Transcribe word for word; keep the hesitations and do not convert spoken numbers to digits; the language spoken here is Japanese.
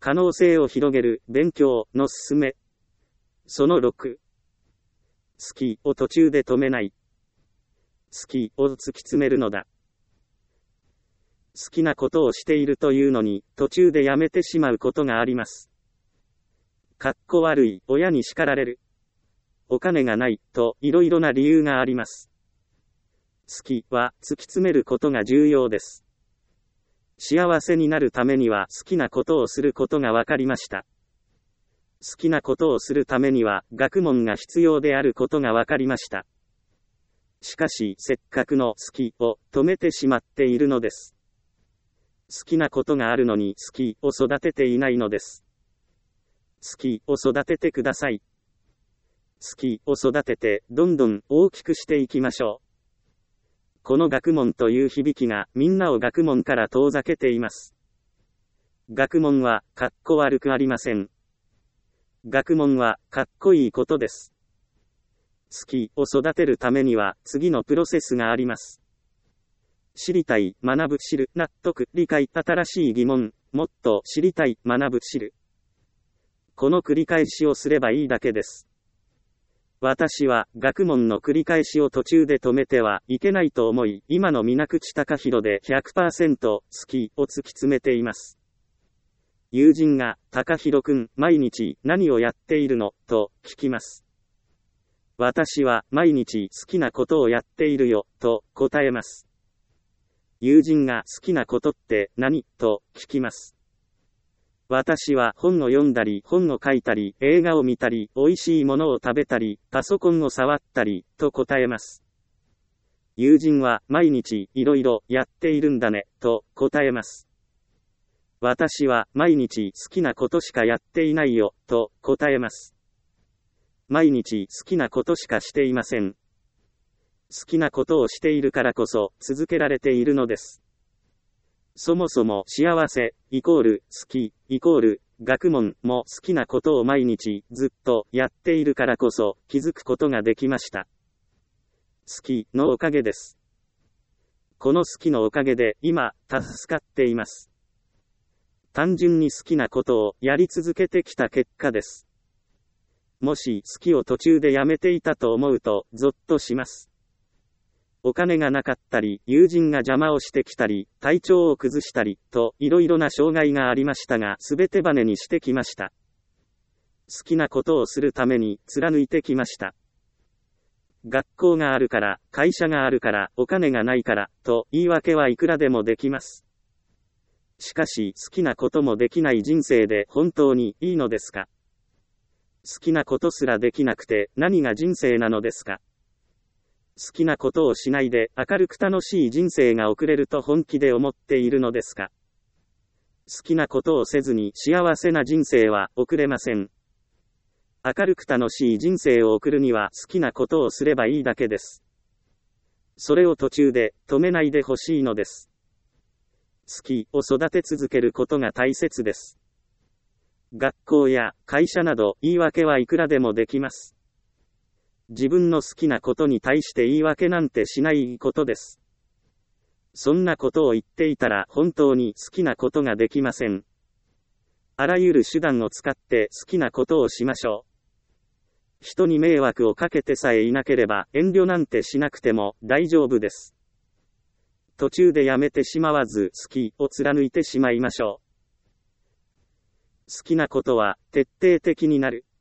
可能性を広げる、勉強のすすめ。そのろく。好きを途中で止めない。好きを突き詰めるのだ。好きなことをしているというのに、途中でやめてしまうことがあります。かっこ悪い、親に叱られる。お金がない、といろいろな理由があります。好きは突き詰めることが重要です。幸せになるためには好きなことをすることが分かりました。好きなことをするためには学問が必要であることが分かりました。しかし、せっかくの好きを止めてしまっているのです。好きなことがあるのに好きを育てていないのです。好きを育ててください。好きを育ててどんどん大きくしていきましょう。この学問という響きがみんなを学問から遠ざけています。学問はかっこ悪くありません。学問はかっこいいことです。好きを育てるためには次のプロセスがあります。知りたい、学ぶ、知る、納得、理解、新しい疑問、もっと知りたい、学ぶ、知る。この繰り返しをすればいいだけです。私は学問の繰り返しを途中で止めてはいけないと思い、今の水口貴弘で ひゃくパーセント 好きを突き詰めています。友人が、貴弘くん、毎日何をやっているのと聞きます。私は毎日好きなことをやっているよと答えます。友人が好きなことって何と聞きます。私は本を読んだり、本を書いたり、映画を見たり、美味しいものを食べたり、パソコンを触ったり、と答えます。友人は毎日いろいろやっているんだね、と答えます。私は毎日好きなことしかやっていないよ、と答えます。毎日好きなことしかしていません。好きなことをしているからこそ続けられているのです。そもそも幸せ、イコール、好き、イコール、学問も好きなことを毎日ずっとやっているからこそ気づくことができました。好きのおかげです。この好きのおかげで今、助かっています。単純に好きなことをやり続けてきた結果です。もし好きを途中でやめていたと思うとゾッとします。お金がなかったり、友人が邪魔をしてきたり、体調を崩したり、といろいろな障害がありましたが、すべてバネにしてきました。好きなことをするために貫いてきました。学校があるから、会社があるから、お金がないから、と言い訳はいくらでもできます。しかし、好きなこともできない人生で本当にいいのですか？好きなことすらできなくて何が人生なのですか？好きなことをしないで明るく楽しい人生が送れると本気で思っているのですか？好きなことをせずに幸せな人生は送れません。明るく楽しい人生を送るには好きなことをすればいいだけです。それを途中で止めないでほしいのです。好きを育て続けることが大切です。学校や会社など言い訳はいくらでもできます。自分の好きなことに対して言い訳なんてしないことです。そんなことを言っていたら本当に好きなことができません。あらゆる手段を使って好きなことをしましょう。人に迷惑をかけてさえいなければ遠慮なんてしなくても大丈夫です。途中でやめてしまわず好きを貫いてしまいましょう。好きなことは徹底的になる。